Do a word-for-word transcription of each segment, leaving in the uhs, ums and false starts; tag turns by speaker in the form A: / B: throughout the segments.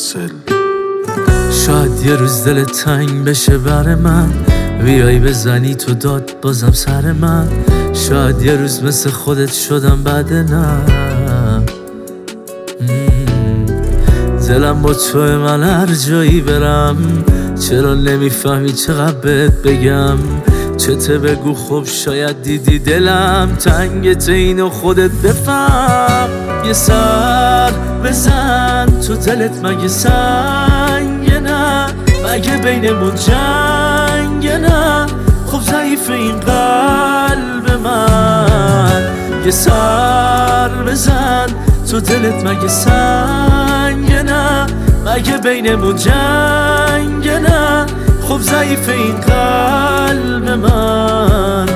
A: حاصل.
B: شاید یه روز دل تنگ بشه بر من، بیای بزنی تو داد بازم سر من. شاید یه روز مثل خودت شدم بعد نه. دلم با توی من هر جایی برم، چرا نمیفهمی چقدر بهت بگم؟ چته بگو خب شاید دیدی دلم تنگت، اینو خودت بفهم. یه سر بزن تو دلت مگه سنگ نه؟ مگه بینمون جنگ نه؟ خب ضعیف این قلب من. یه سر بزن تو دلت مگه سنگ نه؟ مگه بینمون جنگ نه؟ خب ضعیف این قلب من.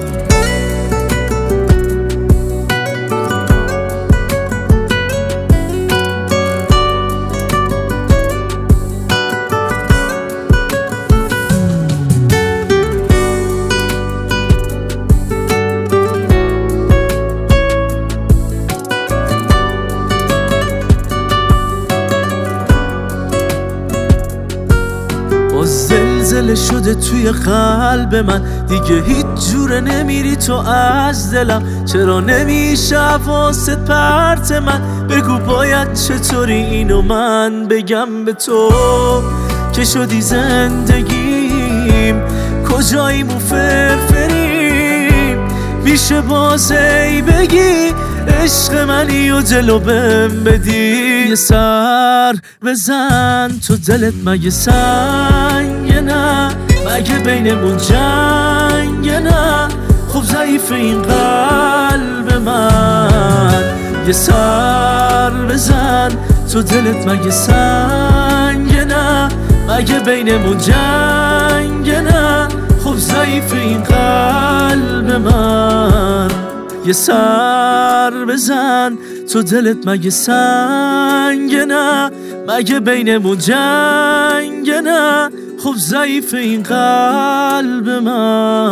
B: زلزله شده توی قلب من، دیگه هیچ جوره نمیری تو از دلم. چرا نمیشه حواست پرت من؟ بگو باید چطوری اینو من بگم به تو که شدی زندگیم. کجاییم و فرفریم؟ میشه بازی بگی عشق منی و جلو بهم بدی؟ یه سر بزن تو دلت مگه سنگ نه؟ مگه بینمون جنگ نه؟ خب ضعیف این قلب من. یه سر بزن تو دلت مگه سنگ نه؟ مگه بینمون جنگ نه؟ خب ضعیف این قلب من. یه سر بزن تو دلت مگه سنگ نه؟ مگه بینمون جنگ نه؟ خب ضعیف این قلب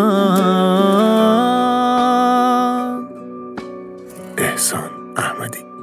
B: من.
A: احسان احمدی.